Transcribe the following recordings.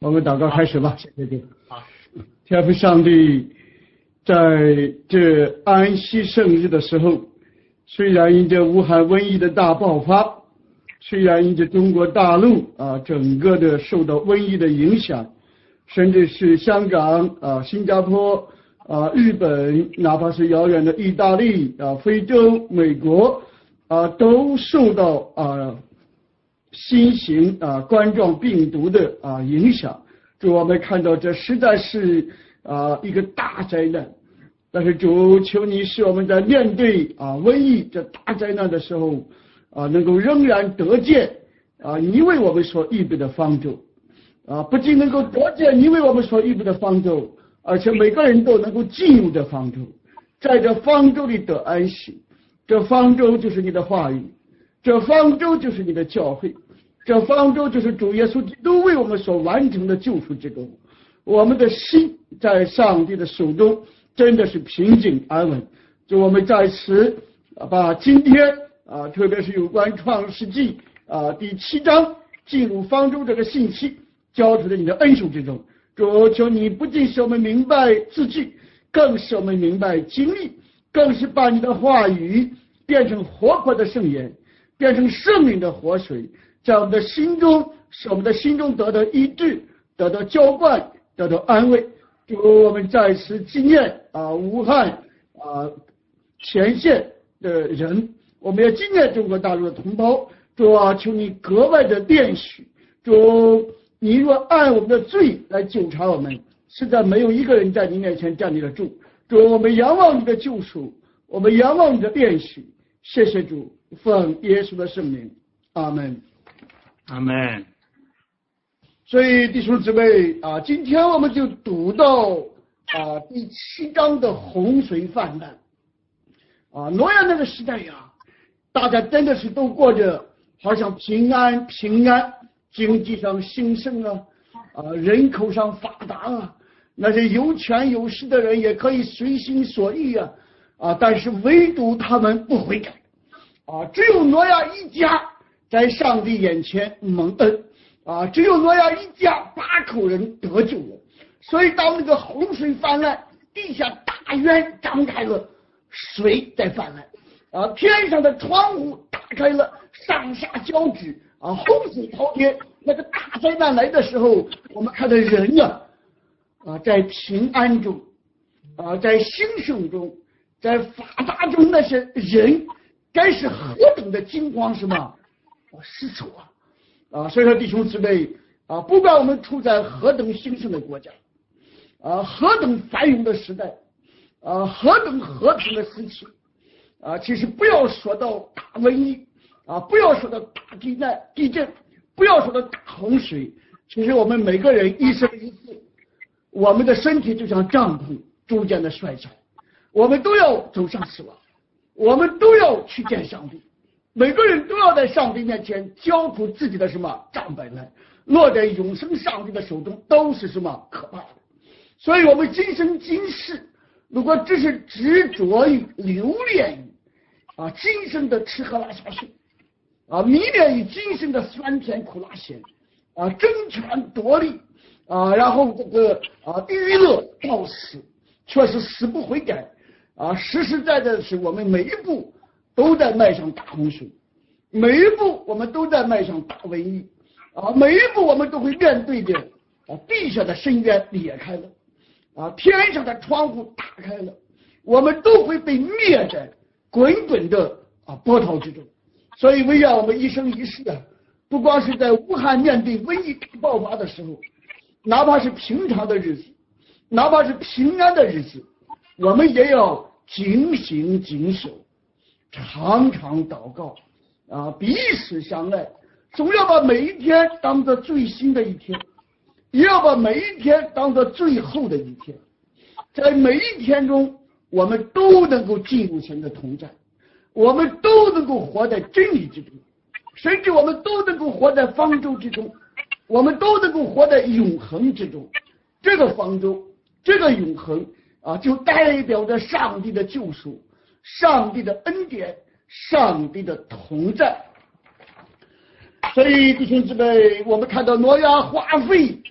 我们祷告开始吧，谢谢主。 好， 天父上帝，在这安息圣日的时候，虽然因着武汉瘟疫的大爆发，虽然因着中国大陆整个的受到瘟疫的影响，甚至是香港新加坡日本，哪怕是遥远的意大利非洲、美国都受到新型冠状病毒的影响。主，我们看到这实在是一个大灾难。但是主，求你使我们在面对瘟疫这大灾难的时候能够仍然得见你为我们所预备的方舟不仅能够得见你为我们所预备的方舟，而且每个人都能够进入这方舟，在这方舟里得安息。这方舟就是你的话语，这方舟就是你的教会，这方舟就是主耶稣基督为我们所完成的救赎之功。我们的心在上帝的手中真的是平静安稳。就我们在此把今天特别是有关创世纪第7章进入方舟这个信息交出在你的恩手之中。主，求你不仅使我们明白字句，更使我们明白经历，更是把你的话语变成活泼的圣言，变成圣灵的活水，在我们的心中，使我们的心中得到医治，得到浇灌，得到安慰。主，我们在此纪念武汉前线的人，我们也纪念中国大陆的同胞。主求你格外的怜恤。主，你若按我们的罪来纠察我们，实在没有一个人在你面前站立得住。主，我们仰望你的救赎，我们仰望你的怜恤。谢谢主，奉耶稣的圣名，阿门， 阿门。 所以弟兄姊妹今天我们就读到第7章的洪水泛滥挪亚那个时代大家真的是都过着好像平安，经济上兴盛人口上发达那些有权有势的人也可以随心所欲但是唯独他们不悔改只有挪亚一家在上帝眼前蒙恩只有挪亚一家8口人得救了。所以当那个洪水泛滥，地下大渊张开了，水在泛滥天上的窗户打开了，上下交织洪水滔天。那个大灾难来的时候，我们看到人在平安中在兴盛中，在发达中，那些人该是何等的惊慌什么失措所以说弟兄姊妹不管我们处在何等兴盛的国家何等繁荣的时代何等和平的时期其实不要说到大瘟疫不要说到大地震，不要说到大洪水，其实我们每个人一生一世，我们的身体就像帐篷逐渐的衰残，我们都要走向死亡，我们都要去见上帝，每个人都要在上帝面前交出自己的什么账本来，落在永生上帝的手中都是什么可怕的。所以我们今生今世如果只是执着于留恋于今生的吃喝拉撒睡迷恋于今生的酸甜苦辣咸争权夺利然后这个娱乐到死，却是死不悔改实实在在的是我们每一步都在迈向大洪水，每一步我们都在迈向大瘟疫每一步我们都会面对着地下的深渊裂开了天上的窗户打开了，我们都会被灭在滚滚的波涛之中。所以唯愿我们一生一世不光是在武汉面对瘟疫大爆发的时候，哪怕是平常的日子，哪怕是平安的日子，我们也要警醒谨守，常常祷告彼此相爱，总要把每一天当作最新的一天，也要把每一天当作最后的一天。在每一天中，我们都能够进入神的同在，我们都能够活在真理之中，甚至我们都能够活在方舟之中，我们都能够活在永恒之中。这个方舟，这个永恒就代表着上帝的救赎，上帝的恩典，上帝的同在。所以弟兄姊妹，我们看到挪亚花费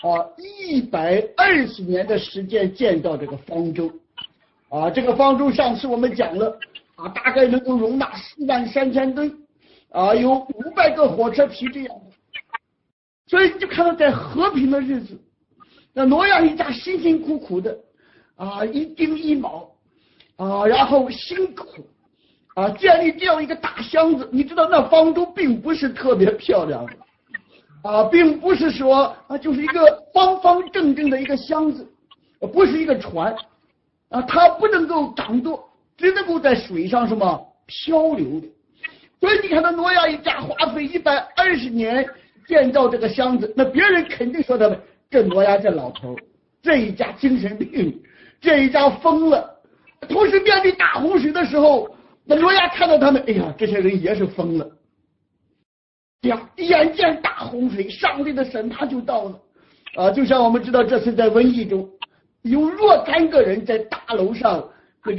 120年的时间建造这个方舟。这个方舟上次我们讲了大概能够容纳43000吨，有500个火车皮这样的。所以你就看到在和平的日子，那挪亚一家辛辛苦苦的一丁一卯然后辛苦建立这样一个大箱子。你知道那方舟并不是特别漂亮的并不是说就是一个方方正正的一个箱子，不是一个船它不能够掌舵，只能够在水上什么漂流的。所以你看到挪亚一家花费120年建造这个箱子，那别人肯定说他们这挪亚这老头，这一家精神病，这一家疯了。同时面对大洪水的时候，那挪亚看到他们，哎呀，这些人也是疯了。眼见大洪水，上帝的审判就到了就像我们知道这次在瘟疫中，有若干个人在大楼上那个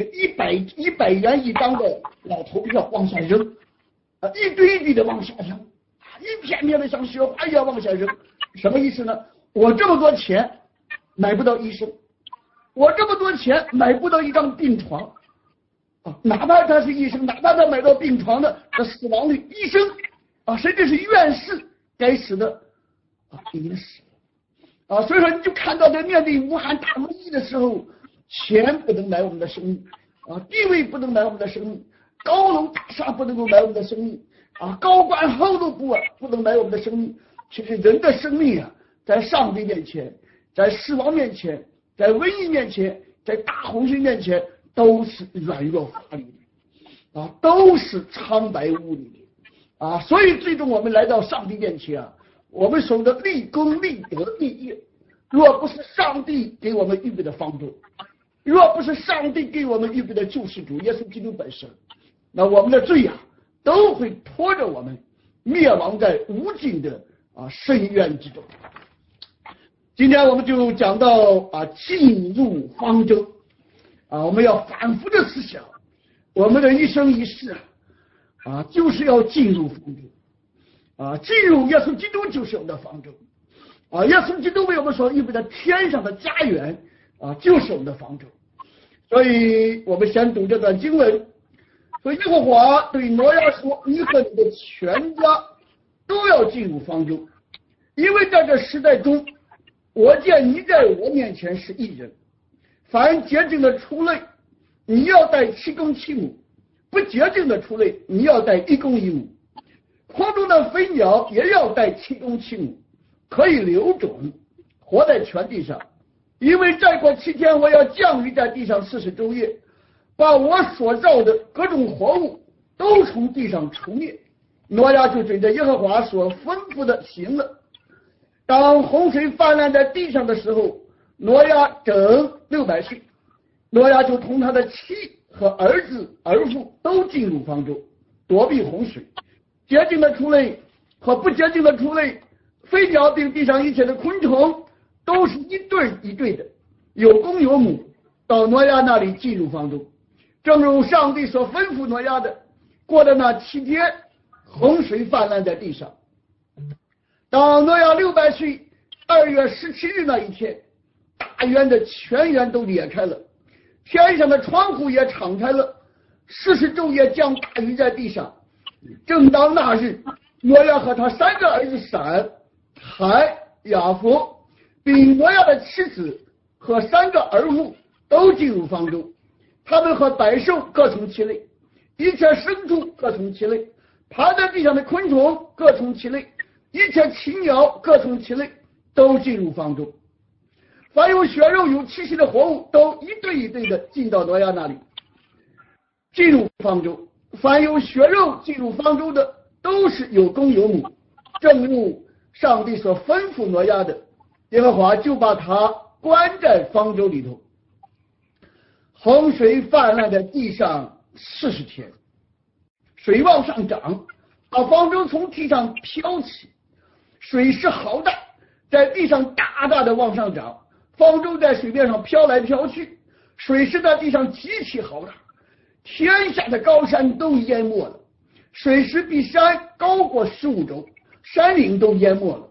100元一张的老头票往下扔一堆一堆的往下扔一片片的像雪花一样往下扔。什么意思呢？我这么多钱买不到医生，我这么多钱买不到一张病床哪怕他是医生，哪怕他买到病床的死亡率，医生甚至是院士该死的也死所以说你就看到在面对武汉大瘟疫的时候，钱不能买我们的生命地位不能买我们的生命，高楼大厦不能够买我们的生命高官厚禄不能买我们的生命。其实人的生命在上帝面前，在死亡面前，在瘟疫面前，在大洪水面前都是软弱乏力的都是苍白无力的所以最终我们来到上帝面前我们守的立功立德立业，若不是上帝给我们预备的方舟，若不是上帝给我们预备的救世主耶稣基督本身，那我们的罪都会拖着我们灭亡在无尽的深渊之中。今天我们就讲到进入方舟我们要反复的思想，我们的一生一世就是要进入方舟进入耶稣基督就是我们的方舟耶稣基督为我们所预备的天上的家园就是我们的方舟。所以我们先读这段经文，所以耶和华对挪亚说，你和你的全家都要进入方舟，因为在这时代中，我见你在我面前是义人，凡洁净的畜类你要带7公7母，不洁净的畜类你要带1公1母，空中的飞鸟也要带7公7母，可以留种，活在全地上。因为再过7天，我要降雨在地上40昼夜，把我所造的各种活物都从地上除灭。挪亚就准着耶和华所吩咐的行了。当洪水泛滥在地上的时候，挪亚整600岁，挪亚就同他的妻和儿子儿妇都进入方舟，躲避洪水。洁净的畜类和不洁净的畜类，飞鸟并地上一切的昆虫，都是一对一对的，有公有母，到挪亚那里进入方舟，正如上帝所吩咐挪亚的。过了那7天，洪水泛滥在地上。当挪亚600岁2月17日那一天，大渊的泉源都裂开了，天上的窗户也敞开了，40昼夜降大雨在地上。正当那日，挪亚和他3个儿子闪、海、雅弗，并挪亚的妻子和3个儿妇都进入方舟，他们和百兽各从其类，一切牲畜各从其类，爬在地上的昆虫各从其类，一切禽鸟各从其类，都进入方舟。凡有血肉有气息的活物，都一对一对的进到挪亚那里，进入方舟。凡有血肉进入方舟的，都是有公有母，正如上帝所吩咐挪亚的。耶和华就把他关在方舟里头。洪水泛滥在地上40天，水往上涨，把方舟从地上飘起，水势好大，在地上大大的往上涨，方舟在水面上飘来飘去，水势在地上极其好大，天下的高山都淹没了，水势比山高过15肘，山岭都淹没了，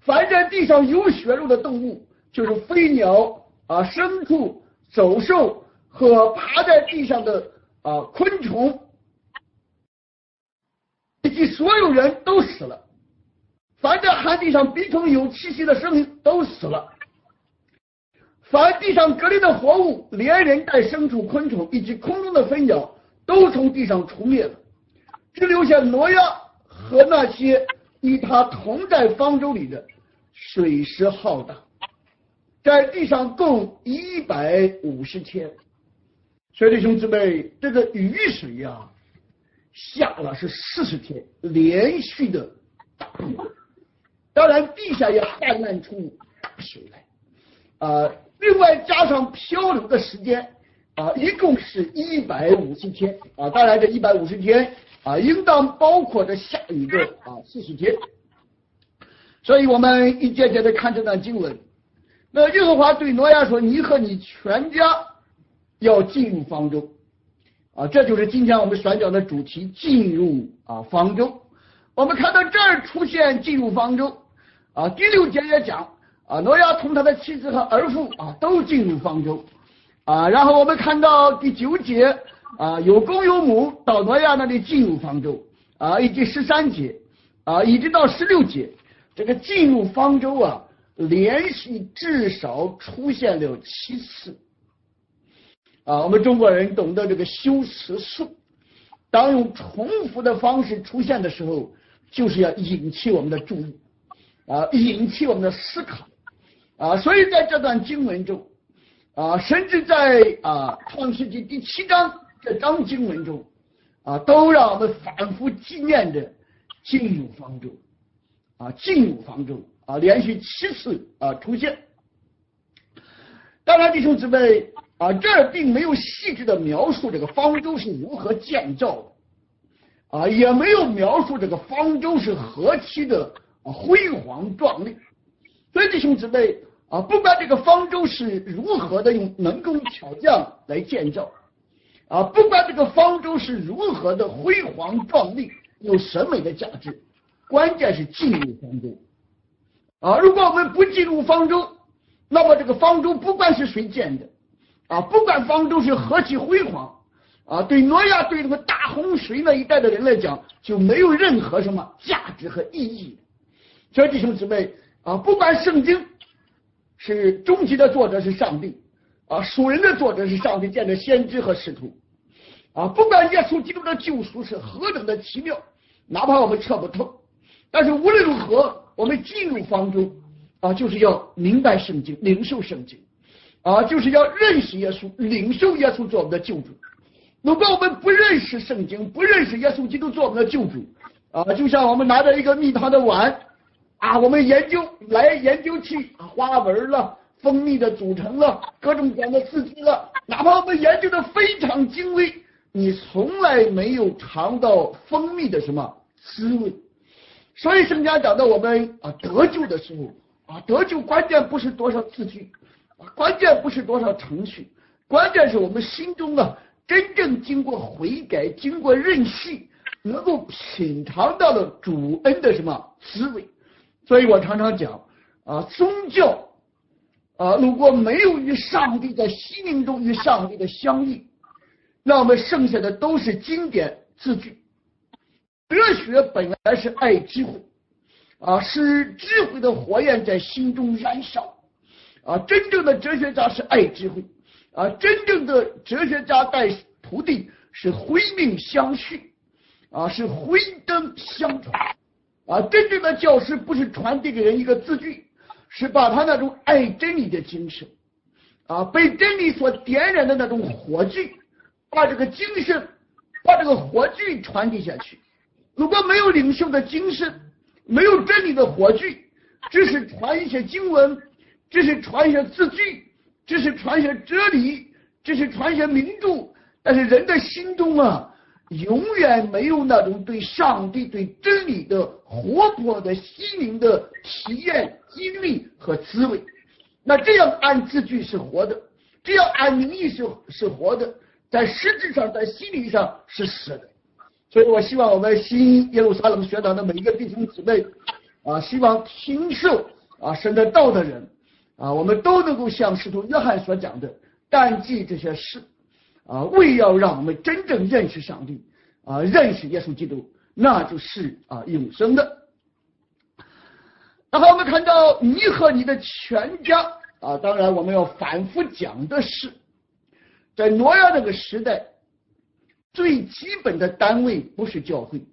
凡在地上有血肉的动物，就是飞鸟牲畜、走兽和爬在地上的昆虫，以及所有人都死了。凡在旱地上鼻孔有气息的生命都死了。凡地上隔离的活物，连人带牲畜、昆虫以及空中的飞鸟，都从地上除灭了，只留下挪亚和那些与他同在方舟里的。水势浩大，在地上共150天。所以弟兄姊妹，这个雨水下了是40天，连续的大雨。当然地下也泛滥出水来，另外加上漂流的时间一共是150天当然这150天应当包括着下雨的40天。所以我们一节节的看这段经文。那耶和华对挪亚说：“你和你全家要进入方舟。”这就是今天我们宣讲的主题，进入方舟。我们看到这儿出现进入方舟第6节也讲挪亚同他的妻子和儿妇都进入方舟然后我们看到第9节有公有母到挪亚那里进入方舟以及13节一直到16节。这个进入方舟连续至少出现了7次我们中国人懂得这个修辞术，当用重复的方式出现的时候，就是要引起我们的注意引起我们的思考所以在这段经文中甚至在创世纪第7章这章经文中都让我们反复纪念着进入方舟进入方舟连续7次出现。当然弟兄姊妹这儿并没有细致的描述这个方舟是如何建造的也没有描述这个方舟是何其的辉煌壮丽。所以弟兄姊妹不管这个方舟是如何的用能工巧匠来建造不管这个方舟是如何的辉煌壮丽，有审美的价值，关键是进入方舟如果我们不进入方舟，那么这个方舟不管是谁建的不管方舟是何其辉煌对挪亚对这个大洪水那一代的人来讲，就没有任何什么价值和意义。所以弟兄姊妹不管圣经是终极的作者是上帝属人的作者是上帝，见着先知和使徒不管耶稣基督的救赎是何等的奇妙，哪怕我们测不透，但是无论如何我们进入方舟就是要明白圣经，领受圣经就是要认识耶稣，领受耶稣做我们的救主。如果我们不认识圣经，不认识耶稣基督做我们的救主就像我们拿着一个蜜糖的碗我们研究来研究去花纹了，蜂蜜的组成了，各种各样的刺激了，哪怕我们研究的非常精微，你从来没有尝到蜂蜜的什么滋味。所以圣经讲到我们得救的时候得救关键不是多少字句关键不是多少程序，关键是我们心中真正经过悔改，经过认识，能够品尝到了主恩的什么滋味。所以我常常讲宗教如果没有与上帝在心灵中与上帝的相遇，那我们剩下的都是经典字句。哲学本来是爱智慧是智慧的火焰在心中燃烧真正的哲学家是爱智慧真正的哲学家带徒弟是辉命相续是辉灯相传真正的教师不是传递给人一个字句，是把他那种爱真理的精神被真理所点燃的那种火炬，把这个精神把这个火炬传递下去。如果没有领袖的精神，没有真理的火炬，只是传一些经文，只是传一些字句，只是传一些哲理，只是传一些名著，但是人的心中永远没有那种对上帝对真理的活泼的心灵的体验经历和滋味。那这样按字句是活的，这样按名义是活的，在实质上在心理上是死的。所以我希望我们新耶路撒冷学堂的每一个弟兄姊妹希望听受神的道的人我们都能够像使徒约翰所讲的，但记这些事为要让我们真正认识上帝认识耶稣基督，那就是永生的。然后我们看到你和你的全家当然我们要反复讲的是，在挪亚那个时代，最基本的单位不是教会，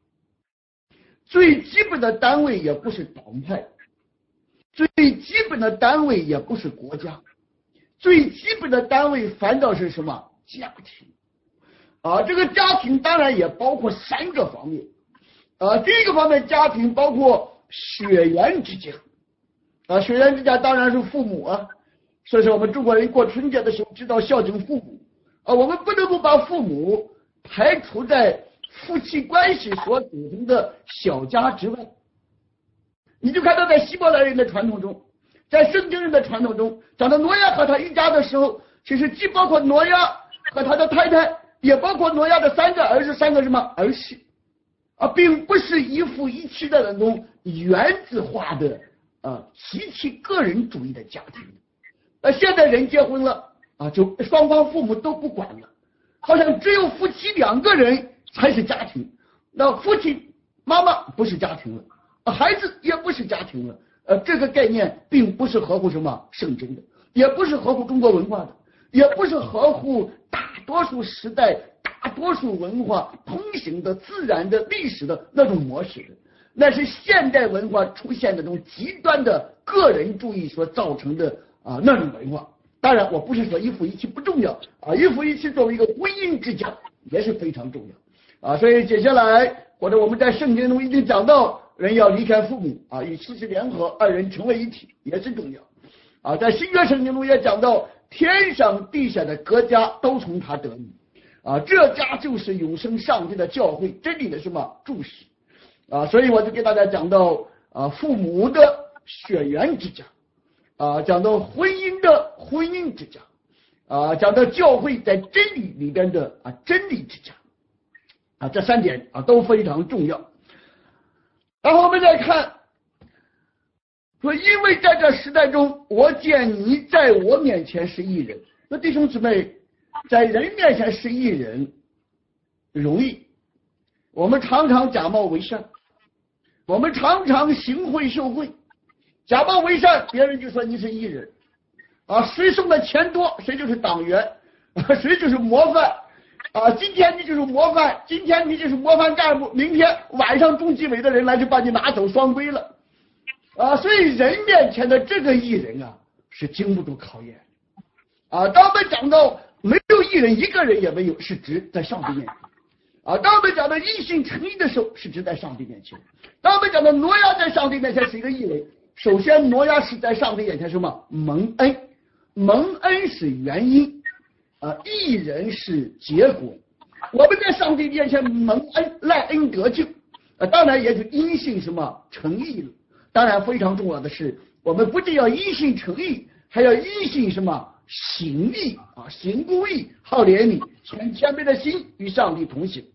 最基本的单位也不是党派，最基本的单位也不是国家，最基本的单位反倒是什么？家庭这个家庭当然也包括3个方面第一个方面，家庭包括血缘之家血缘之家当然是父母所以说我们中国人过春节的时候知道孝敬父母我们不能够把父母排除在夫妻关系所组成的小家之外。你就看到在希伯来人的传统中，在圣经人的传统中，讲到挪亚和他一家的时候，其实既包括挪亚和他的太太，也包括挪亚的3个儿子3个什么儿媳并不是一夫一妻的那种原子化的极其个人主义的家庭现在人结婚了就双方父母都不管了，好像只有夫妻2个人才是家庭，那父亲妈妈不是家庭了孩子也不是家庭了这个概念并不是合乎什么圣经的，也不是合乎中国文化的，也不是合乎大多数时代大多数文化通行的自然的历史的那种模式的，那是现代文化出现的那种极端的个人主义所造成的那种文化。当然我不是说一夫一妻不重要一夫一妻作为一个婚姻之家也是非常重要所以接下来或者我们在圣经中已经讲到，人要离开父母与妻子联合，2人成为一体，也是重要在新约圣经中也讲到，天上地下的各家都从他得名这家就是永生上帝的教会，真理的什么注释所以我就给大家讲到父母的血缘之家讲到婚姻的婚姻之家讲到教会在真理里边的真理之家这3点都非常重要。然后我们再看说，因为在这时代中，我见你在我面前是义人。那弟兄姊妹，在人面前是义人容易，我们常常假冒为善，我们常常行贿受贿，假冒为善，别人就说你是义人谁送的钱多谁就是党员谁就是模范今天你就是模范，今天你就是模范干部，明天晚上中纪委的人来就把你拿走双规了所以人面前的这个义人是经不住考验当我们讲到没有义人，一个人也没有，是指在上帝面前当我们讲到一心诚意的时候，是指在上帝面前。当我们讲到挪亚在上帝面前是一个义人，首先挪亚是在上帝面前什么蒙恩，蒙恩是原因义人是结果。我们在上帝面前蒙恩赖恩得救当然也就因信什么诚意了。当然非常重要的是，我们不仅要因信诚意，还要因信什么行义行公义，好怜悯，全谦卑的心与上帝同行。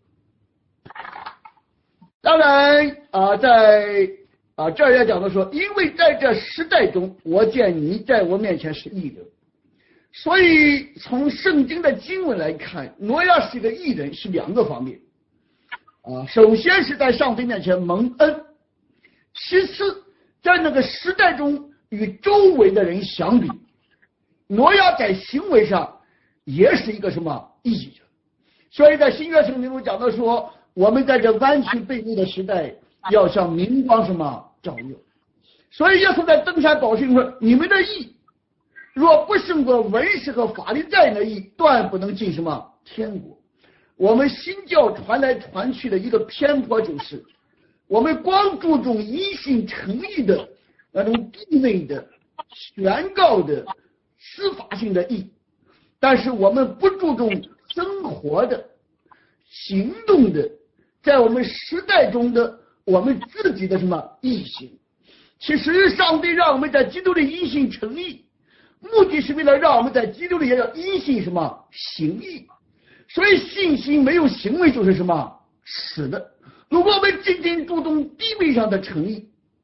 当然在这儿也讲到说，因为在这时代中，我见你在我面前是义人。所以从圣经的经文来看，挪亚是个义人，是2个方面首先是在上帝面前蒙恩，其次在那个时代中与周围的人相比，挪亚在行为上也是一个什么义人。所以在新约圣经中讲到说，我们在这弯曲背逆的时代要像明光什么照耀。所以耶稣在登山宝训说，你们的义若不胜过文士和法利赛人的义，断不能进什么天国。我们新教传来传去的一个偏颇就是，我们光注重因信诚意的那种地内的宣告的司法性的义，但是我们不注重生活的行动的在我们时代中的我们自己的什么义行。其实上帝让我们在基督里因信诚意，目的是为了让我们在基督里也要因信什么行义。所以信心没有行为就是什么死的。如果我们仅仅注重地位上的诚意，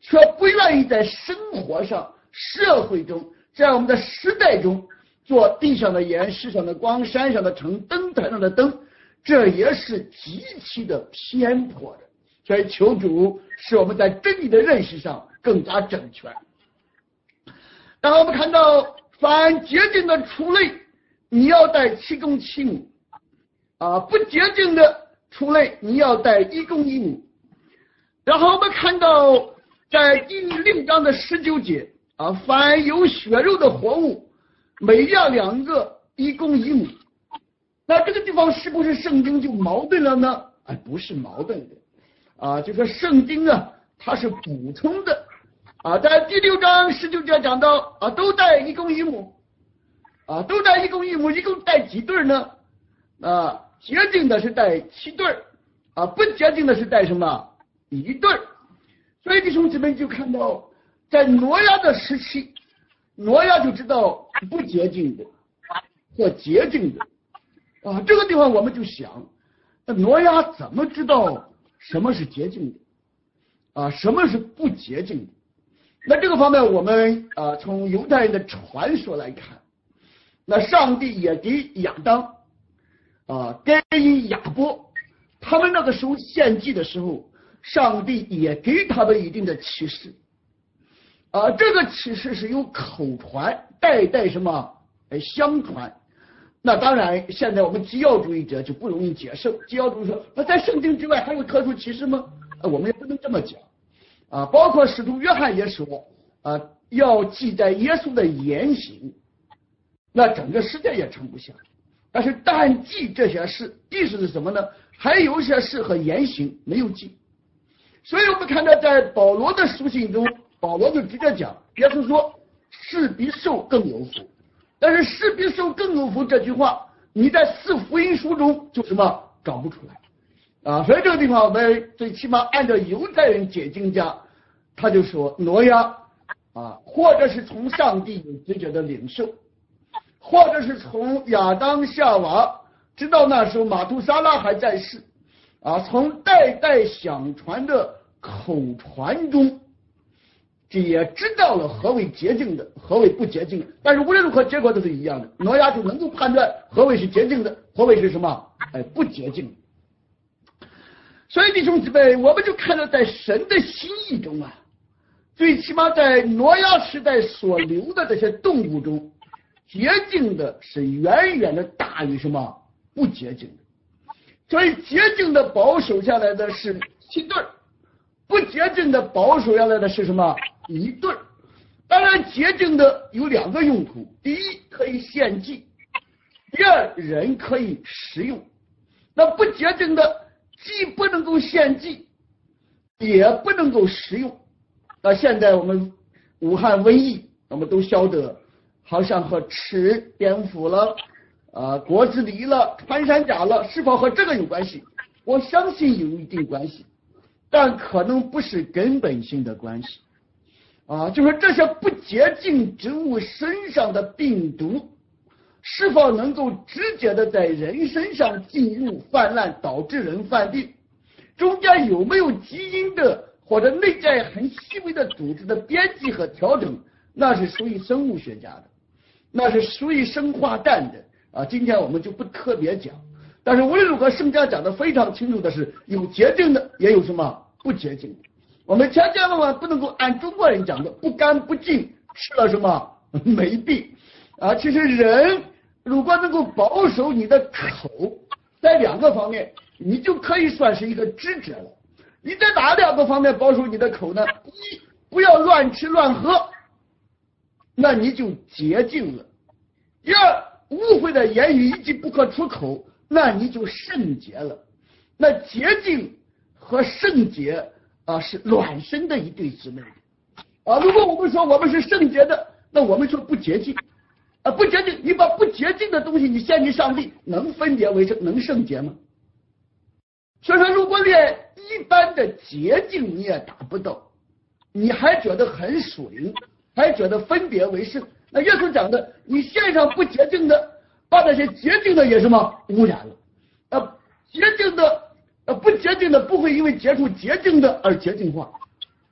却不愿意在生活上、社会中，在我们的时代中做地上的盐、世上的光、山上的城、灯台上的灯，这也是极其的偏颇的。所以求主使我们在真理的认识上更加正确。当我们看到凡洁净的畜类，你要带7公7母不洁净的畜类你要带1公1母。然后我们看到在第6章的19节凡有血肉的活物，每样2个1公1母。那这个地方是不是圣经就矛盾了呢？不是矛盾的就说圣经它是补充的在第6章19节讲到都带1公1母都带1公1母，一共带几对呢？洁净的是带7对不洁净的是带什么1对。所以弟兄姊妹就看到，在挪亚的时期，挪亚就知道不洁净的和洁净的这个地方我们就想，那挪亚怎么知道什么是洁净的什么是不洁净的？那这个方面我们从犹太人的传说来看，那上帝也给亚当该隐、亚伯他们那个时候献祭的时候，上帝也给他们一定的启示这个启示是由口传代代什么相传。那当然现在我们基要主义者就不容易接受，基要主义说那在圣经之外还有特殊启示吗？我们也不能这么讲包括使徒约翰也说要记载耶稣的言行，那整个世界也盛不下。但是但记这些事，意思是什么呢？还有一些事和言行没有记。所以我们看到在保罗的书信中，保罗就直接讲，耶稣说是比受更有福。但是是比受更有福这句话，你在4福音书中就什么找不出来所以这个地方我们最起码按照犹太人解经家，他就说挪亚或者是从上帝有直觉的领受，或者是从亚当夏娃，直到那时候马土沙拉还在世从代代相传的口传中，这也知道了何为洁净的，何为不洁净的。但是无论如何结果都是一样的，挪亚就能够判断何为是洁净的，何为是什么不洁净的。所以弟兄姊妹，我们就看到在神的心意中最起码在挪亚时代所留的这些动物中，洁净的是远远的大于什么不洁净的。所以洁净的保守下来的是7对，不洁净的保守下来的是什么1对。当然洁净的有2个用途，第一可以献祭，第二人可以食用。那不洁净的既不能够献祭，也不能够食用。那现在我们武汉瘟疫我们都晓得，好像和吃蝙蝠了果子狸了、穿山甲了，是否和这个有关系？我相信有一定关系，但可能不是根本性的关系就是这些不洁净植物身上的病毒是否能够直接的在人身上进入泛滥，导致人犯病，中间有没有基因的或者内在很细微的组织的编辑和调整，那是属于生物学家的，那是属于生化战的今天我们就不特别讲。但是无论如何圣经讲的非常清楚的是，有洁净的也有什么不洁净的。我们千万不能够按中国人讲的不干不净吃了什么没病其实人如果能够保守你的口，在2个方面你就可以算是一个知者了。你在哪2个方面保守你的口呢？一，不要乱吃乱喝，那你就洁净了。第二，污秽的言语以及不可出口，那你就圣洁了。那洁净和圣洁是孪生的一对姊妹如果我们说我们是圣洁的，那我们说不洁净不洁净，你把不洁净的东西你献给上帝，能分别为圣，能圣洁吗？所以说如果连一般的洁净你也达不到，你还觉得很属灵，还觉得分别为圣，那耶稣讲的你献上不洁净的，把那些洁净的也什么污染了洁净的不洁净的不会因为接触洁净的而洁净化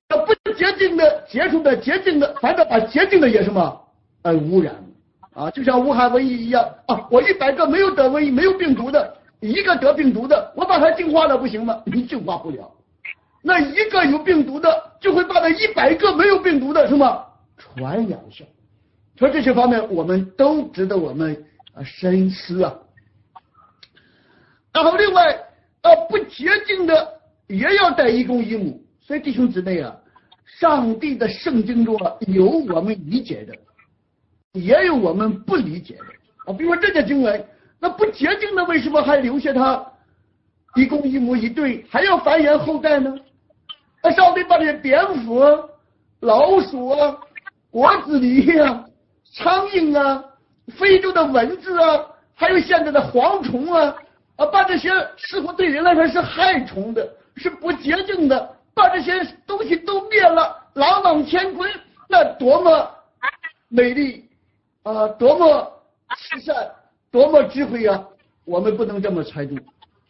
不洁净的、接触的、洁净的，反正把洁净的也什么污染啊，就像武汉瘟疫一样啊，我100个没有得瘟疫、没有病毒的，一个得病毒的，我把它净化了不行吗？你净化不了。那一个有病毒的，就会把那100个没有病毒的什么传染上。所以这些方面，我们都值得我们深思啊。然后另外不洁净的也要带一公一母。所以弟兄姊妹啊，上帝的圣经中有我们理解的，也有我们不理解的啊。比如说这些经文，那不洁净的为什么还留下他一公一母一对，还要繁衍后代呢？那上帝把这些蝙蝠、老鼠啊、果子狸啊、苍蝇啊、非洲的蚊子啊，还有现在的蝗虫啊，把这些似乎对人来说是害虫的，是不洁净的，把这些东西都灭了，朗朗乾坤，那多么美丽啊，多么慈善，多么智慧啊！我们不能这么猜度，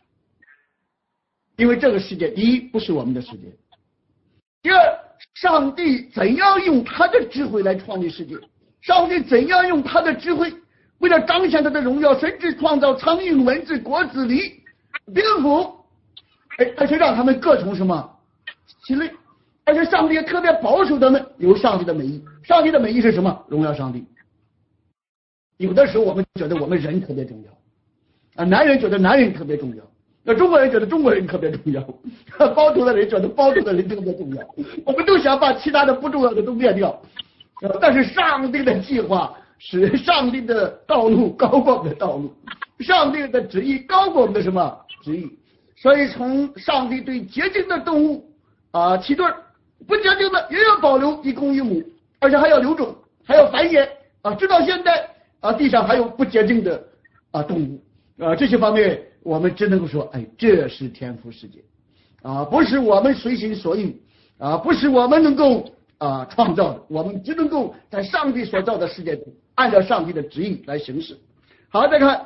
因为这个世界，第一不是我们的世界，第二，上帝怎样用他的智慧来创立世界？上帝怎样用他的智慧，为了彰显他的荣耀，甚至创造苍蝇、蚊子、果子狸、蝙蝠，而且让他们各从什么其类，而且上帝也特别保守他们，有上帝的美意。上帝的美意是什么？荣耀上帝。有的时候我们觉得我们人特别重要男人觉得男人特别重要，那中国人觉得中国人特别重要，包头的人觉得包头的人特别重要，我们都想把其他的不重要的都灭掉。但是上帝的计划是上帝的道路高过我们的道路，上帝的旨意高过我们的什么旨意？所以从上帝对洁净的动物7对，不洁净的也要保留一公一母，而且还要留种，还要繁衍直到现在地上还有不洁净的动物这些方面我们只能够说，这是天赋世界不是我们随心所欲不是我们能够创造的，我们只能够在上帝所造的世界中按照上帝的旨意来行事。好，再看，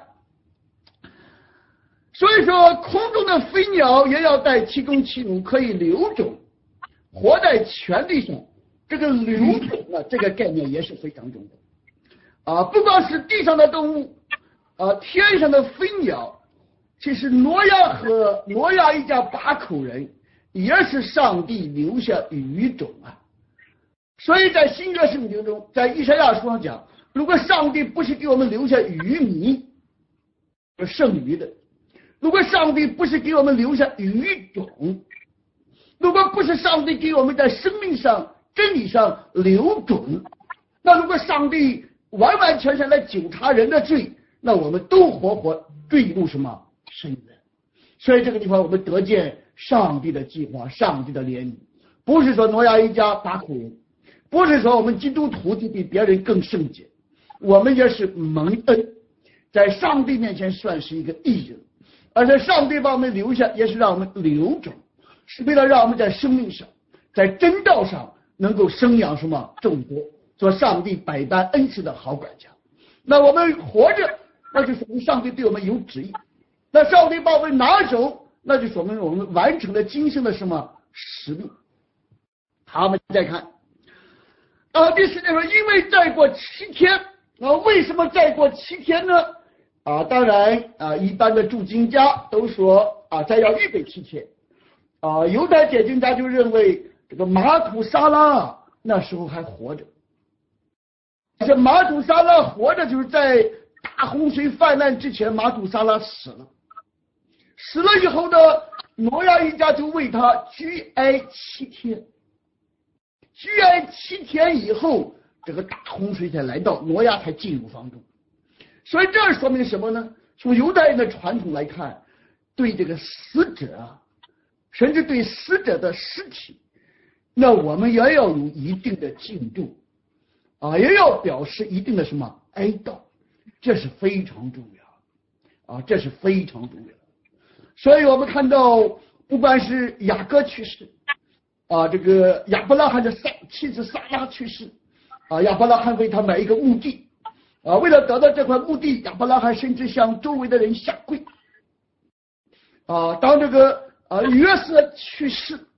所以说空中的飞鸟也要带7公7母，可以留种，活在全地上。这个留种这个概念也是非常重要不光是地上的动物天上的飞鸟，其实挪亚和挪亚一家8口人也是上帝留下余种所以在新约圣经中，在以赛亚书上讲，如果上帝不是给我们留下余民，剩余的，如果上帝不是给我们留下余种，如果不是上帝给我们在生命上、真理上留种，那如果上帝完完全全来纠察人的罪，那我们都活活坠入什么深渊。所以这个地方我们得见上帝的计划，上帝的怜悯，不是说挪亚一家8口人，不是说我们基督徒就比别人更圣洁，我们也是蒙恩，在上帝面前算是一个义人，而且上帝把我们留下，也是让我们留种，是为了让我们在生命上、在真道上能够生养什么众多，做上帝百般恩赐的好管家。那我们活着，那就说明上帝对我们有旨意，那上帝把我们拿走，那就说明我们完成了今生的什么使命。好，我们再看第10节说，因为再过7天为什么再过7天呢当然一般的注经家都说再要预备7天犹太解经家就认为这个马土沙拉那时候还活着，这马土沙拉活着就是在大洪水泛滥之前，马土沙拉死了以后呢，挪亚一家就为他居哀7天，居哀7天以后，这个大洪水才来到，挪亚才进入方舟。所以这说明什么呢？从犹太人的传统来看，对这个死者甚至对死者的尸体，那我们也要有一定的敬重也要表示一定的什么哀悼，这是非常重要这是非常重要。所以我们看到，不管是雅各去世这个亚伯拉罕的妻子撒拉去世亚伯拉罕为他买一个墓地为了得到这块墓地，亚伯拉罕甚至向周围的人下跪当这个约瑟去世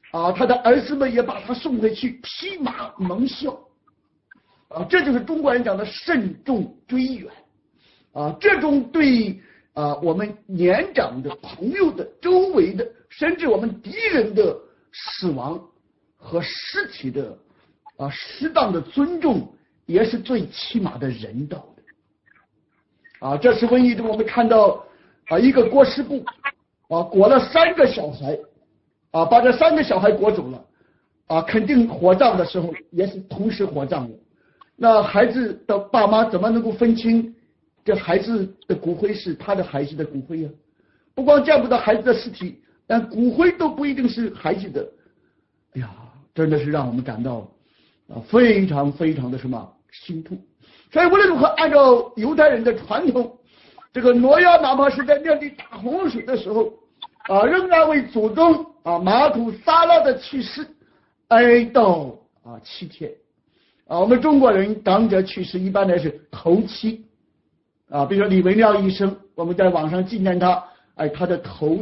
他的儿子们也把他送回去披麻蒙笑。这就是中国人讲的慎重追远。这种对我们年长的朋友的周围的，甚至我们敌人的死亡和尸体的适当的尊重，也是最起码的人道的。这是瘟疫中我们看到一个裹尸布裹了3个小孩把这3个小孩裹走了肯定火葬的时候也是同时火葬的。那孩子的爸妈怎么能够分清这孩子的骨灰是他的孩子的骨灰不光见不到孩子的尸体，但骨灰都不一定是孩子的。哎呀，真的是让我们感到非常非常的心痛。所以无论如何，按照犹太人的传统，这个挪亚哪怕是在面对大洪水的时候仍然为祖宗马土撒拉的去世哀悼7天。我们中国人长者去世一般的是头7比如说李文亮医生，我们在网上纪念他他的头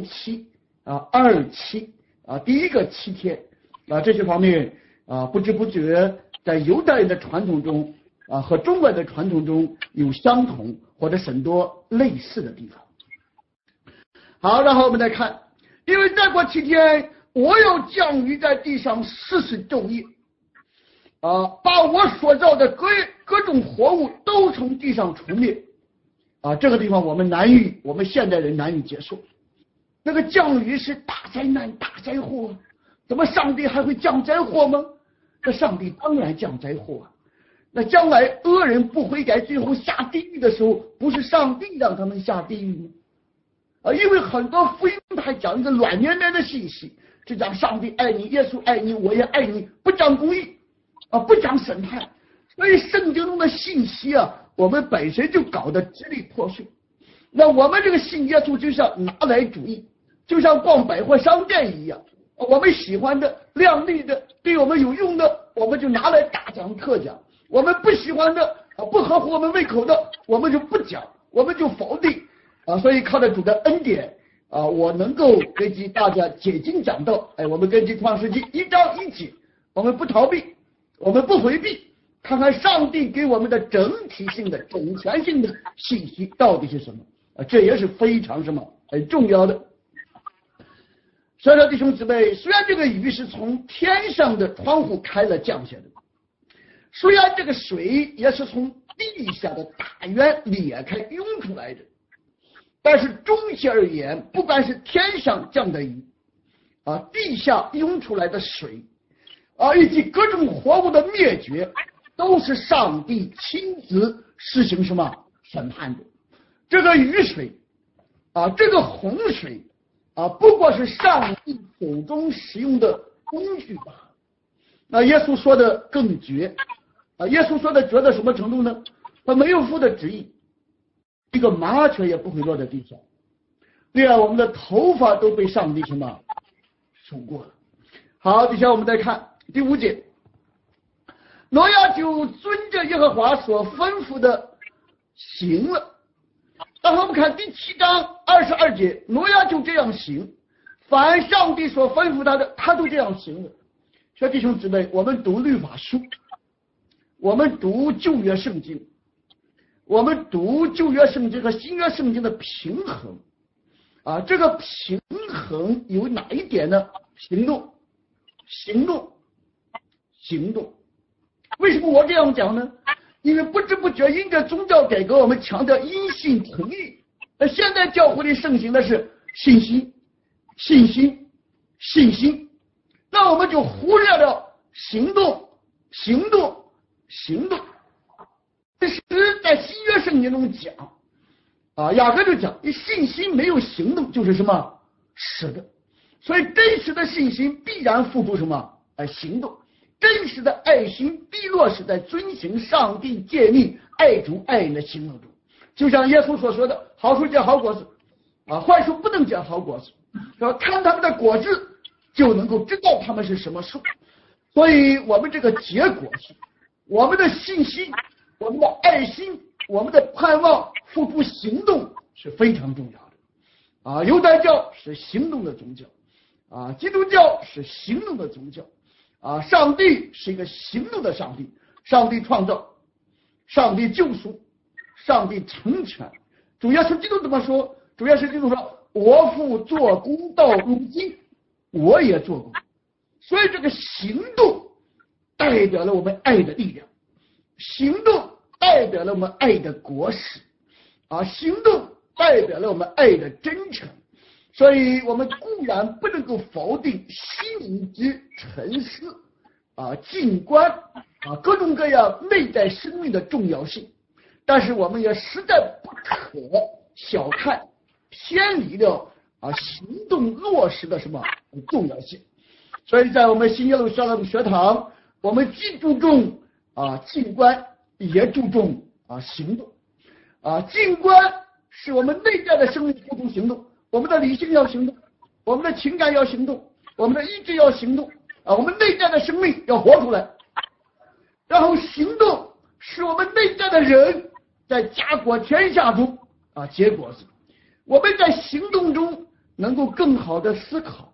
727第一个7天这些方面不知不觉在犹太人的传统中和中国人的传统中有相同或者很多类似的地方。好，然后我们再看，因为再过7天，我要降雨在地上40昼夜把我所造的各种活物都从地上除灭这个地方我们现代人难以接受。那个降雨是大灾难大灾祸，怎么上帝还会降灾祸吗？这上帝当然降灾祸那将来恶人不悔改最后下地狱的时候，不是上帝让他们下地狱吗？因为很多福音还讲一个软绵绵的信息，就讲上帝爱你，耶稣爱你，我也爱你，不讲公义不讲审判。所以圣经中的信息我们本身就搞得支离破碎。那我们这个信耶稣就像拿来主义，就像逛百货商店一样，我们喜欢的亮丽的对我们有用的我们就拿来大讲特讲，我们不喜欢的不合乎我们胃口的我们就不讲，我们就否定所以靠着主的恩典我能够根据大家解经讲道我们根据创世纪1章1节，我们不逃避，我们不回避，看看上帝给我们的整体性的整全性的信息到底是什么这也是非常很重要的。所以说弟兄姊妹，虽然这个雨是从天上的窗户开了降下的，虽然这个水也是从地下的大渊裂开涌出来的，但是终其而言，不管是天上降的雨地下涌出来的水以及各种活物的灭绝，都是上帝亲自实行审判的。这个雨水这个洪水不过是上帝手中使用的工具罢了。那耶稣说的更绝耶稣说的绝到什么程度呢？他没有父的旨意，一个麻雀也不会落在地上。另外我们的头发都被上帝数过了。好，底下我们再看第5节，挪亚就遵着耶和华所吩咐的行了。然后我们看第7章22节，挪亚就这样行，凡上帝所吩咐他的，他都这样行了。所以弟兄姊妹，我们读律法书，我们读旧约圣经，我们读旧约圣经和新约圣经的平衡这个平衡有哪一点呢？行动。为什么我这样讲呢？因为不知不觉因着宗教改革，我们强调因信称义，现在教会里盛行的是信心，那我们就忽略了行动。其实在新约圣经中讲雅各就讲，信心没有行动就是死的。所以真实的信心必然付出行动，真实的爱心必落实在遵行上帝诫命爱主爱人的行动中。就像耶稣所说的，好树结好果子坏树不能结好果子，看他们的果子就能够知道他们是什么树。所以我们这个结果是我们的信心，我们的爱心，我们的盼望付出行动是非常重要的犹太教是行动的宗教基督教是行动的宗教，上帝是一个行动的上帝，上帝创造，上帝救赎，上帝成全。主耶稣基督怎么说？主耶稣基督说：“我父做工到如今，我也做工。”所以这个行动代表了我们爱的力量，行动代表了我们爱的果实，行动代表了我们爱的真诚。所以我们固然不能够否定心灵之沉思静观各种各样内在生命的重要性，但是我们也实在不可小看偏离了行动落实的什么重要性。所以在我们新耶路撒冷学堂，我们既注重静观，也注重行动。静观是我们内在的生命付诸行动，我们的理性要行动，我们的情感要行动，我们的意志要行动我们内在的生命要活出来。然后行动是我们内在的人在家国天下中结果子。我们在行动中能够更好的思考，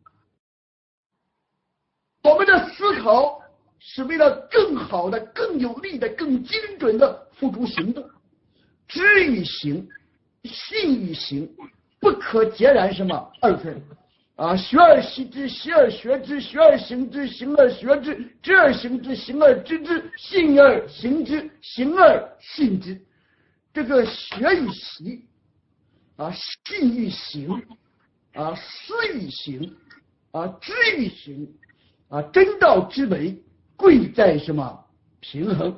我们的思考是为了更好的、更有力的、更精准的付诸行动。知与行，信与行，不可截然什么二分学而习之，习而学之，学而行之，行而学之，知而行之，行而知之，信而行之，行而信之。这个学与习信与行思与行知与行真道之为贵在什么平衡。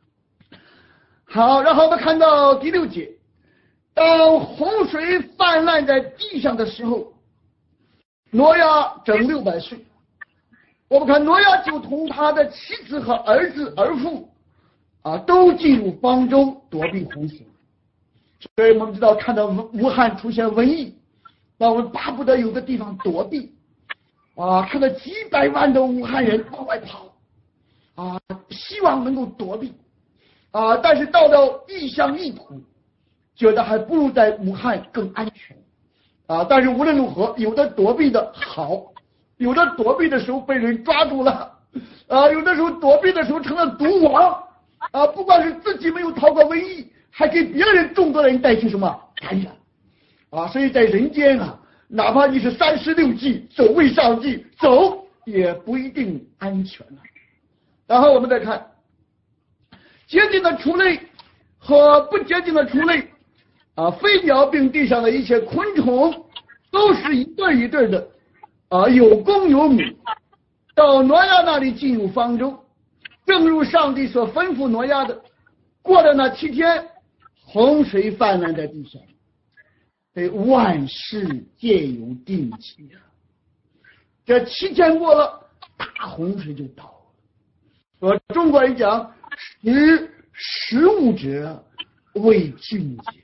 好，然后我们看到第6节，当洪水泛滥在地上的时候，挪亚整600岁。我们看挪亚就同他的妻子和儿子儿妇都进入方舟躲避洪水。所以我们知道，看到武汉出现瘟疫，那我们巴不得有个地方躲避看到几百万的武汉人往外跑希望能够躲避但是到了异乡异土，觉得还不如在武汉更安全但是无论如何，有的躲避的好，有的躲避的时候被人抓住了有的时候躲避的时候成了毒王不光是自己没有逃过瘟疫，还给别人众多人带去什么感染所以在人间哪怕你是36计走为上计，走也不一定安全了。然后我们再看洁净的畜类和不洁净的畜类飞鸟并地上的一切昆虫都是一对一对的有公有母，到挪亚那里进入方舟，正如上帝所吩咐挪亚的。过了那7天，洪水泛滥在地上。万事皆有定期这7天过了，大洪水就到了。中国人讲食物者为俊杰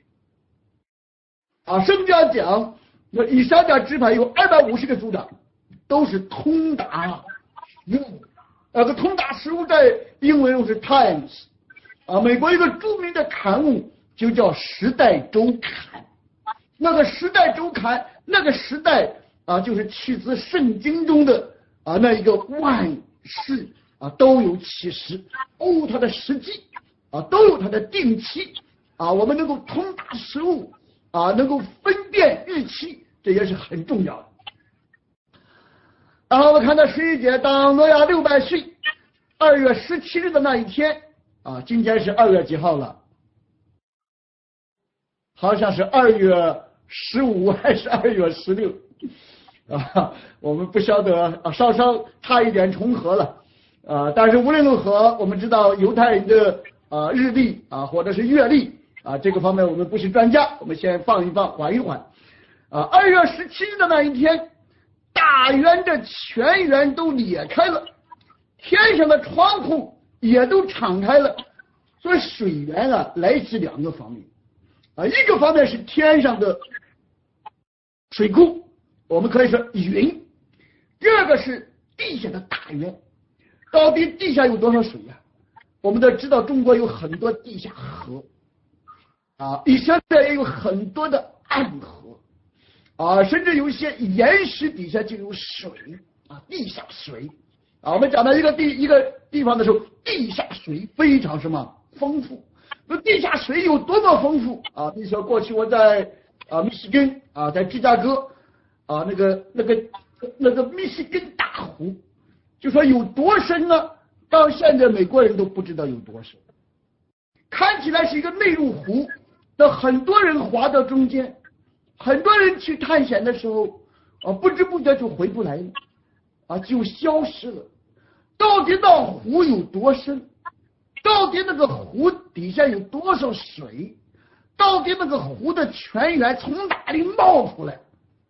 圣家讲以撒迦支派有250个族长，都是通达食物通达食物在英文又是 Times 美国一个著名的刊物就叫《时代周刊》。那个《时代周刊》那个时代就是取自圣经中的那一个万事都有其时，都有它的时机都有它的定期我们能够通达食物能够分辨日期，这也是很重要的。然后我们看到11节，当挪亚600岁2月17日的那一天今天是2月几号了？好像是2月15还是2月16我们不晓得稍稍差一点重合了但是无论如何，我们知道犹太人的日历或者是月历这个方面我们不是专家，我们先放一放，缓一缓2月17日的那一天，大渊的泉源都裂开了，天上的窗户也都敞开了。所以水源来自2个方面一个方面是天上的水库，我们可以说云；第二个是地下的大渊。到底地下有多少水我们都知道中国有很多地下河以色列也有很多的暗河甚至有一些岩石底下就有水地下水我们讲到一个地方的时候，地下水非常什么丰富。那地下水有多么丰富比如说过去我在密西根在芝加哥那个密西根大湖，就说有多深呢？到现在美国人都不知道有多深。看起来是一个内陆湖，那很多人滑到中间，很多人去探险的时候不知不觉就回不来了就消失了。到底那湖有多深？到底那个湖底下有多少水？到底那个湖的泉源从哪里冒出来？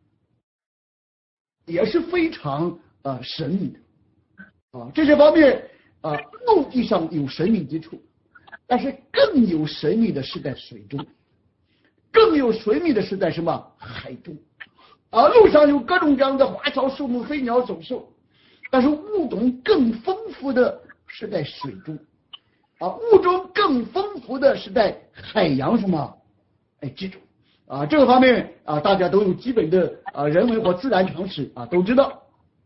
也是非常神秘的这些方面陆地上有神秘之处，但是更有神秘的是在水中，更有神秘的是在什么海中路上有各种各样的花草树木飞鸟走兽，但是物种更丰富的是在水中物种更丰富的是在海洋什么之中这个方面大家都有基本的人文或自然常识都知道。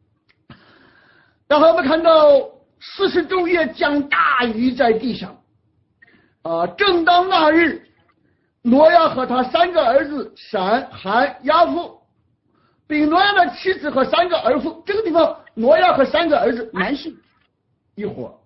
然后我们看到40昼夜降大雨在地上正当那日，挪亚和他3个儿子闪、含、雅弗，并挪亚的妻子和3个儿妇，这个地方挪亚和3个儿子男性一伙，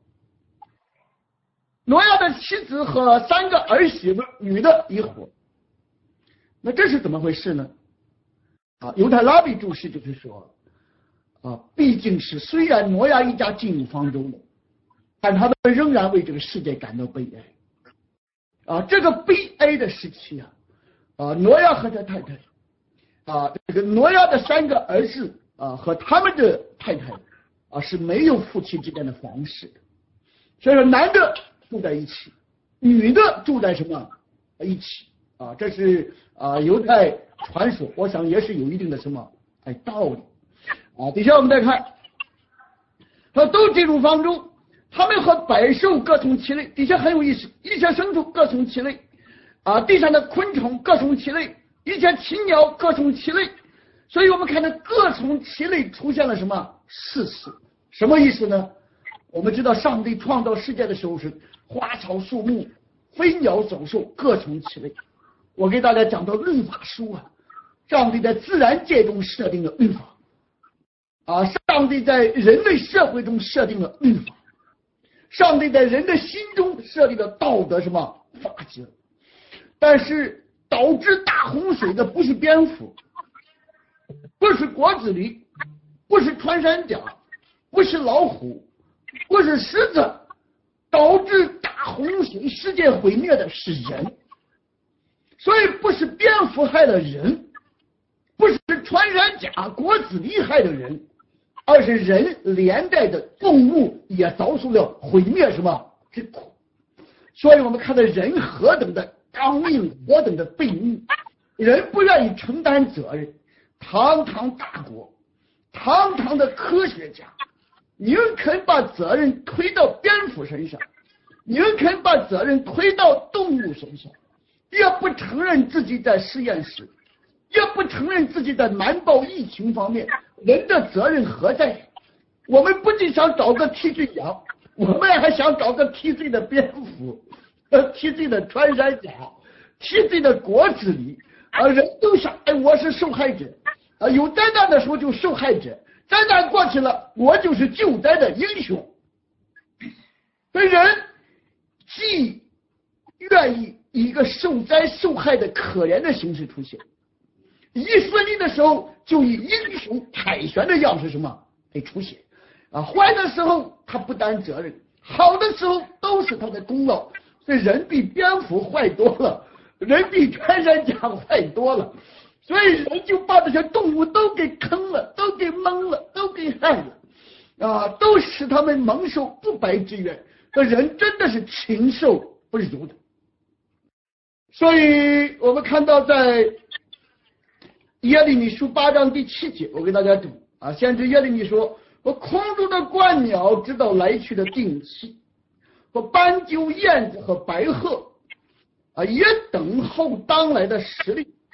挪亚的妻子和3个儿媳妇女的一伙。那这是怎么回事呢？犹太拉比注释就是说毕竟是虽然挪亚一家进入方舟了，但他们仍然为这个世界感到悲哀这个悲哀的时期挪亚和他太太这个挪亚的3个儿子和他们的太太是没有夫妻之间的房事的，所以说男的住在一起，女的住在什么一起这是犹太传说，我想也是有一定的什么道理底下我们再看他都进入方舟，他们和百兽各从其类，底下很有意思，一切牲畜各从其类地上的昆虫各从其类，一切禽鸟各从其类。所以我们看到各从其类出现了什么4次，什么意思呢？我们知道上帝创造世界的时候是花草树木飞鸟走兽各从其类。我给大家讲到律法书上帝在自然界中设定了律法上帝在人类社会中设定了律法，上帝在人的心中设立了道德什么法则。但是导致大洪水的不是蝙蝠，不是果子狸，不是穿山甲，不是老虎，不是狮子，导致大洪水世界毁灭的是人。所以不是蝙蝠害了人，不是穿山甲果子狸害的人，而是人连带的动物也遭受了毁灭什么之苦。所以我们看到人何等的刚硬，何等的悖逆，人不愿意承担责任，堂堂大国，堂堂的科学家，宁肯把责任推到蝙蝠身上，宁肯把责任推到动物身上，也不承认自己在实验室，也不承认自己在瞒报疫情方面，人的责任何在？我们不仅想找个替罪羊，我们还想找个替罪的蝙蝠，替罪的穿山甲，替罪的果子狸人都想我是受害者有灾难的时候就受害者，灾难过去了我就是救灾的英雄。所以人既愿意以一个受灾受害的可怜的形式出现，一顺利的时候就以英雄凯旋的样式什么出现坏的时候他不担责任，好的时候都是他的功劳。所以人比蝙蝠坏多了，人比穿山甲坏多了，所以人就把这些动物都给坑了，都给蒙了，都给害了都使他们蒙受不白之冤。这人真的是禽兽不如的。所以我们看到在耶利米书8章第7节，我给大家读先知耶利米说，我空中的鹳鸟知道来去的定期，我斑鸠燕子和白鹤也等候当来的时令。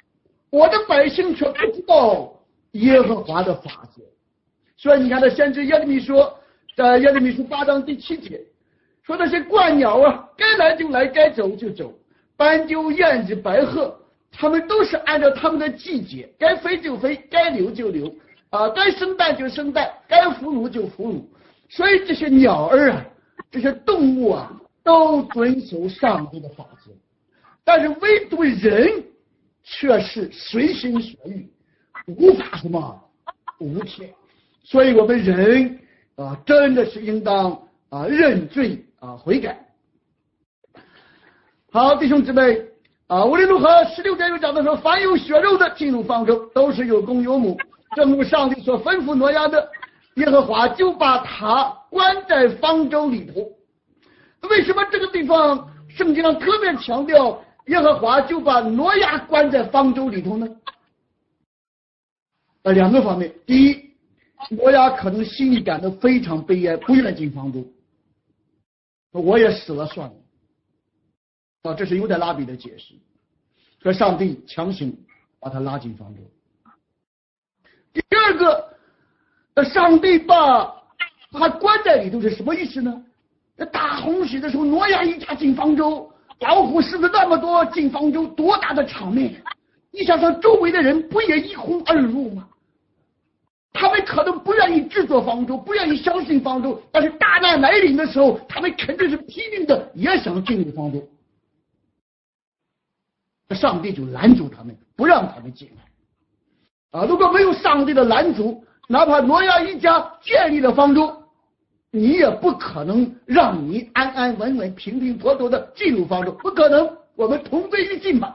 我的百姓却不知道耶和华的法则。所以你看，他先知耶利米说，在耶利米书8章第7节说，那些鹳鸟啊，该来就来，该走就走，斑鸠、燕子、白鹤，他们都是按照他们的季节，该飞就飞，该留就留啊，该生蛋就生蛋，该孵乳就孵乳。所以这些鸟儿啊，这些动物啊，都遵守上帝的法则，但是唯独人却是随心所欲，无法什么无天。所以我们人啊，真的是应当啊认罪啊悔改。好，弟兄姊妹啊，无论如何，16节又讲的说，凡有血肉的进入方舟，都是有公有母，正如上帝所吩咐挪亚的，耶和华就把他关在方舟里头。为什么这个地方圣经上特别强调耶和华就把挪亚关在方舟里头呢？两个方面。第一，挪亚可能心里感到非常悲哀，不愿进方舟，我也死了算了啊，这是犹太拉比的解释，说上帝强行把他拉进方舟。第二个，上帝把他关在里头是什么意思呢？大洪水的时候，挪亚一家进方舟，老虎狮子那么多进方舟，多大的场面！你想想周围的人不也一哄而入吗？他们可能不愿意制作方舟，不愿意相信方舟，但是大难来临的时候，他们肯定是拼命的也想进入方舟。上帝就拦阻他们，不让他们进来。如果没有上帝的拦阻，哪怕挪亚一家建立了方舟，你也不可能让你安安稳稳、平平妥妥的进入方舟，不可能。我们同归于尽嘛。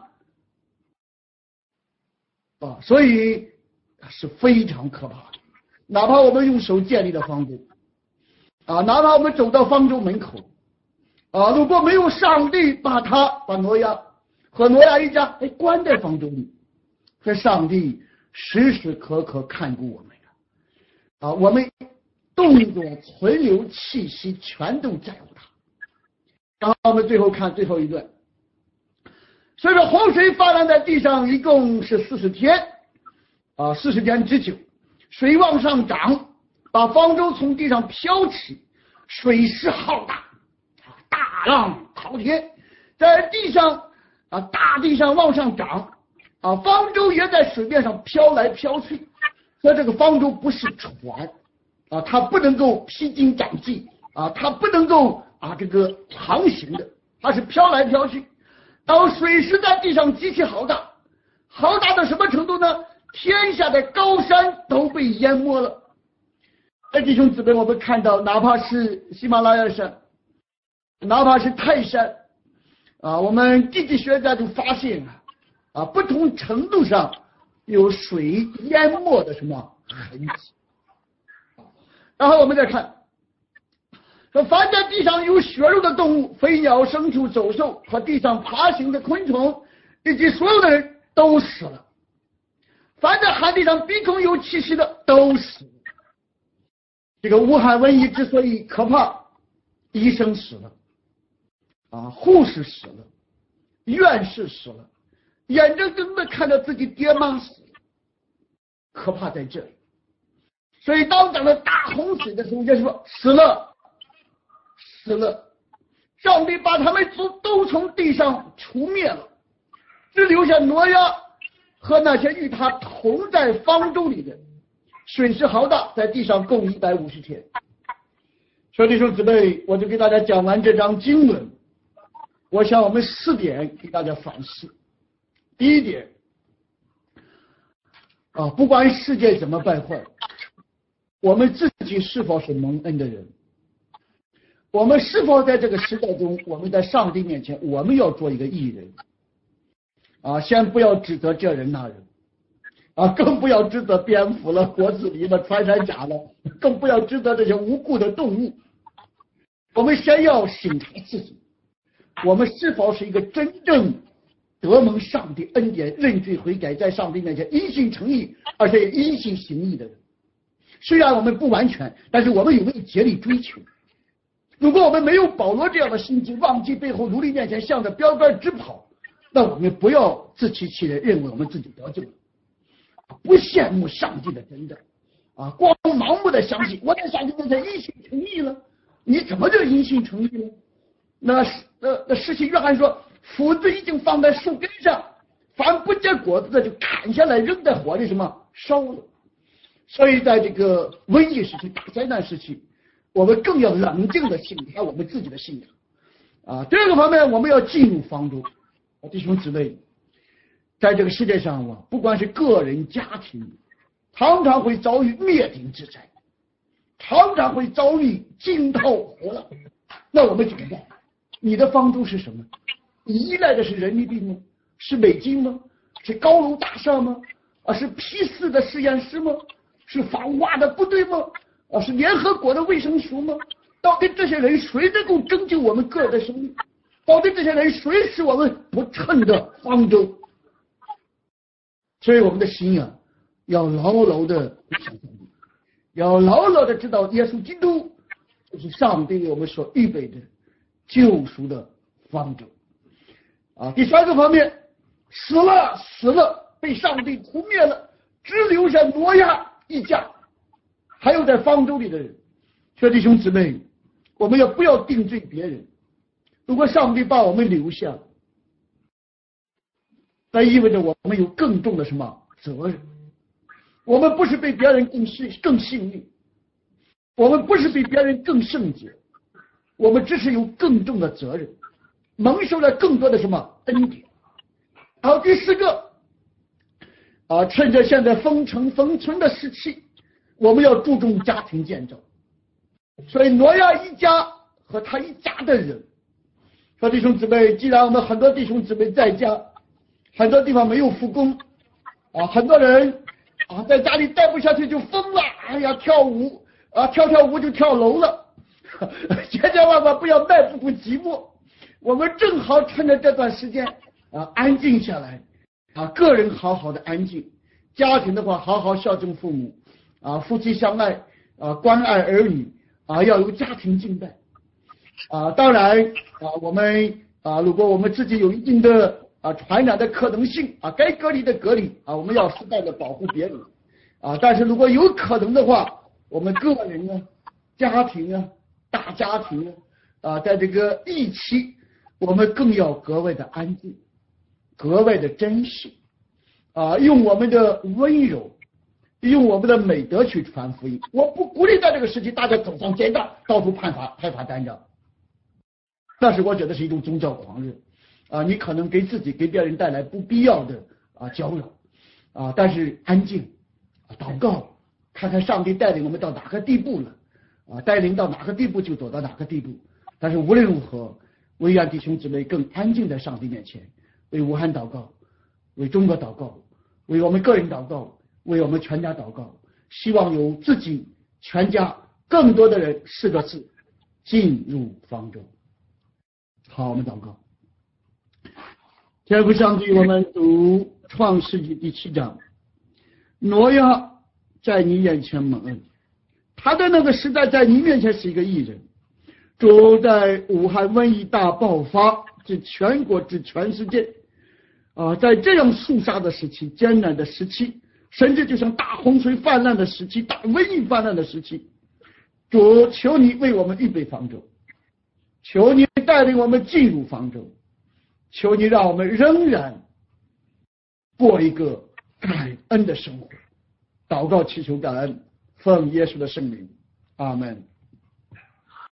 所以是非常可怕的。哪怕我们用手建立了方舟，哪怕我们走到方舟门口，如果没有上帝把挪亚和挪亚一家关在方舟里，这上帝时时刻刻看顾我们呀，我们动作、存留、气息全都在乎他。然后我们最后看最后一段，所以说洪水泛滥在地上，一共是40天，40天之久，水往上涨，把方舟从地上飘起，水势浩大，大浪滔天，在地上大地上往上涨，方舟也在水面上飘来飘去。所以这个方舟不是船它不能够披荆斩棘它不能够这个航行的，它是飘来飘去。然后水势在地上极其浩大，浩大到什么程度呢？天下的高山都被淹没了。弟兄姊妹，我们看到哪怕是喜马拉雅山，哪怕是泰山我们地质学家就发现不同程度上有水淹没的什么痕迹。然后我们再看，说凡在地上有血肉的动物，飞鸟、牲畜、走兽和地上爬行的昆虫，以及所有的人都死了。凡在旱地上鼻孔有气息的都死了。这个武汉瘟疫之所以可怕，医生死了护士死了，院士死了，眼睁睁的看着自己爹妈死了，可怕在这里。所以当讲到大洪水的时候，就是说死了，上帝把他们都从地上除灭了，只留下挪亚和那些与他同在方舟里的。水势浩大，在地上共150天。所以弟兄姊妹，我就给大家讲完这章经文，我想我们4点给大家反思。第一点不管世界怎么败坏，我们自己是否是蒙恩的人？我们是否在这个时代中，我们在上帝面前，我们要做一个义人先不要指责这人那人更不要指责蝙蝠了、果子狸了、穿山甲了，更不要指责这些无辜的动物。我们先要审查自己，我们是否是一个真正得蒙上帝恩典、认罪悔改，在上帝面前因信诚义，而且因信行义的人。虽然我们不完全，但是我们有没有竭力追求？如果我们没有保罗这样的心境，忘记背后，努力面前，向着标杆直跑， 那我们不要自欺欺人，认为我们自己得救了，不羡慕上帝的真的光盲目的相信我在上帝面前因信称义了。你怎么就因信称义了？那施洗约翰说，斧子已经放在树根上，凡不结果子的就砍下来扔在火里烧了。所以在这个瘟疫时期、大灾难时期，我们更要冷静的审查我们自己的信仰第二个方面，我们要进入方舟弟兄姊妹，在这个世界上不管是个人家庭，常常会遭遇灭顶之灾，常常会遭遇惊涛骇浪。那我们怎么办？你的方舟是什么？你依赖的是人民币吗？是美金吗？是高楼大厦吗？是P4的实验室吗？是防挖的部队吗？是联合国的卫生署吗？到底这些人谁能够拯救我们个人的生命？到底这些人谁是我们不称的方舟？所以我们的心要牢牢的想上帝，要牢牢的知道耶稣基督就是上帝为我们所预备的救赎的方舟第三个方面，死了，被上帝除灭了，只留下挪亚一家，还有在方舟里的人。所以弟兄姊妹，我们不要定罪别人。如果上帝把我们留下，那意味着我们有更重的责任。我们不是比别人更幸运，我们不是比别人更圣洁，我们只是有更重的责任，蒙受了更多的恩典。好，第四个趁着现在封存的时期，我们要注重家庭建造。所以挪亚一家和他一家的人，说弟兄姊妹，既然我们很多弟兄姊妹在家，很多地方没有复工很多人在家里待不下去就疯了，跳舞跳舞就跳楼了千千万万不要迈不出寂寞。我们正好趁着这段时间安静下来个人好好的安静，家庭的话好好孝敬父母夫妻相爱关爱儿女要有家庭敬拜当然我们如果我们自己有一定的传染的可能性该隔离的隔离我们要适当的保护别人但是如果有可能的话，我们个人家庭大家庭在这个疫期，我们更要格外的安静，格外的珍视用我们的温柔，用我们的美德去传福音。我不鼓励在这个时期大家走上街道到处派发单张，那是我觉得是一种宗教狂热你可能给自己给别人带来不必要的搅扰但是安静祷告，看看上帝带领我们到哪个地步了带领到哪个地步就走到哪个地步。但是无论如何，唯愿弟兄姊妹更安静在上帝面前，为武汉祷告，为中国祷告，为我们个人祷告，为我们全家祷告，希望有自己全家更多的人4个字进入方舟。好，我们祷告。天父上帝，我们读创世纪第7章，挪亚在你眼前蒙恩，他在那个时代在你面前是一个义人。主，在武汉瘟疫大爆发至全国至全世界在这样肃杀的时期，艰难的时期，甚至就像大洪水泛滥的时期，大瘟疫泛滥的时期，主，求你为我们预备方舟，求你带领我们进入方舟，求你让我们仍然过一个感恩的生活。祷告祈求感恩，奉耶稣的圣名，阿们。